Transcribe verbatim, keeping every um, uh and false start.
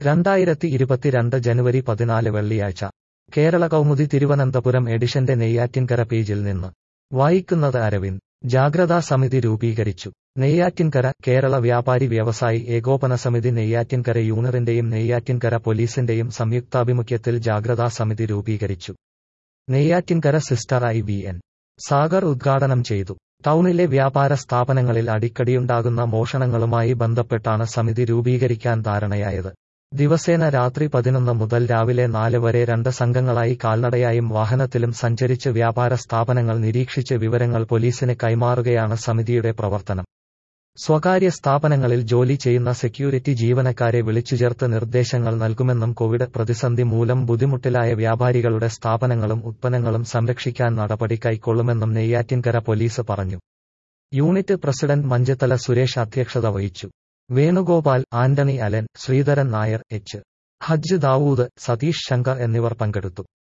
രണ്ടായിരത്തി ഇരുപത്തിരണ്ട് ജനുവരി പതിനാല് വെള്ളിയാഴ്ച കേരള കൗമുദി തിരുവനന്തപുരം എഡിഷന്റെ നെയ്യാറ്റിൻകര പേജിൽ നിന്ന് വായിക്കുന്നത് അരവിന്ദ്. ജാഗ്രതാ സമിതി രൂപീകരിച്ചു. നെയ്യാറ്റിൻകര. കേരള വ്യാപാരി വ്യവസായി ഏകോപന സമിതി നെയ്യാറ്റിൻകര യൂണിയന്റെയും നെയ്യാറ്റിൻകര പോലീസിന്റെയും സംയുക്താഭിമുഖ്യത്തിൽ ജാഗ്രതാ സമിതി രൂപീകരിച്ചു. Neyyattinkara sister I V N Sagar ഉദ്ഘാടനം ചെയ്തു. ടൗണിലെ വ്യാപാര സ്ഥാപനങ്ങളിൽ അടിക്കടിയുണ്ടാകുന്ന മോഷണങ്ങളുമായി ബന്ധപ്പെട്ടാണ് സമിതി രൂപീകരിക്കാൻ ധാരണയായത്. ദിവസേന രാത്രി പതിനൊന്ന് മുതൽ രാവിലെ നാല് വരെ രണ്ട് സംഘങ്ങളായി കാൽനടയായും വാഹനത്തിലും സഞ്ചരിച്ച് വ്യാപാര സ്ഥാപനങ്ങൾ നിരീക്ഷിച്ച് വിവരങ്ങൾ പോലീസിന് കൈമാറുകയാണ് സമിതിയുടെ പ്രവർത്തനം. സ്വകാര്യ സ്ഥാപനങ്ങളിൽ ജോലി ചെയ്യുന്ന സെക്യൂരിറ്റി ജീവനക്കാരെ വിളിച്ചുചേർത്ത് നിർദ്ദേശങ്ങൾ നൽകുമെന്നും കോവിഡ് പ്രതിസന്ധി മൂലം ബുദ്ധിമുട്ടിലായ വ്യാപാരികളുടെ സ്ഥാപനങ്ങളും ഉത്പന്നങ്ങളും സംരക്ഷിക്കാൻ നടപടി കൈക്കൊള്ളുമെന്നും നെയ്യാറ്റിൻകര പോലീസ് പറഞ്ഞു. യൂണിറ്റ് പ്രസിഡന്റ് മഞ്ചത്തല സുരേഷ് അധ്യക്ഷത വഹിച്ചു. വേണുഗോപാൽ, ആന്റണി അലൻ, ശ്രീധരൻ നായർ, എച്ച് ഹജ്ജ് ദാവൂദ്, സതീഷ് ശങ്കർ എന്നിവർ പങ്കെടുത്തു.